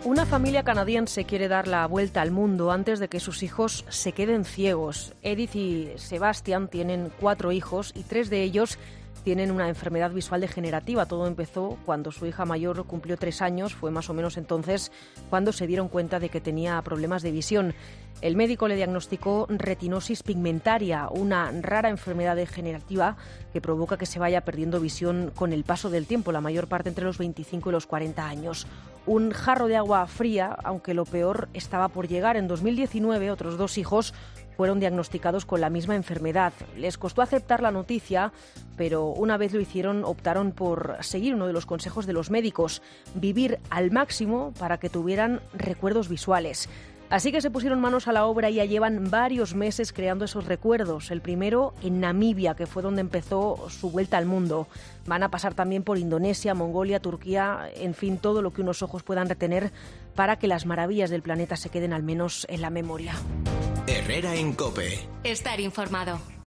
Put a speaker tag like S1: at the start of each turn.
S1: Una familia canadiense quiere dar la vuelta al mundo antes de que sus hijos se queden ciegos. Edith y Sebastian tienen 4 hijos y 3 de ellos tienen una enfermedad visual degenerativa. Todo empezó cuando su hija mayor cumplió 3 años. Fue más o menos entonces cuando se dieron cuenta de que tenía problemas de visión. El médico le diagnosticó retinosis pigmentaria, una rara enfermedad degenerativa que provoca que se vaya perdiendo visión con el paso del tiempo, la mayor parte entre los 25 y los 40 años. Un jarro de agua fría, aunque lo peor estaba por llegar. En 2019, otros 2 hijos fueron diagnosticados con la misma enfermedad. Les costó aceptar la noticia, pero una vez lo hicieron, optaron por seguir uno de los consejos de los médicos: vivir al máximo para que tuvieran recuerdos visuales. Así que se pusieron manos a la obra y ya llevan varios meses creando esos recuerdos. El primero en Namibia, que fue donde empezó su vuelta al mundo. Van a pasar también por Indonesia, Mongolia, Turquía, en fin, todo lo que unos ojos puedan retener para que las maravillas del planeta se queden al menos en la memoria.
S2: Herrera en COPE.
S3: Estar informado.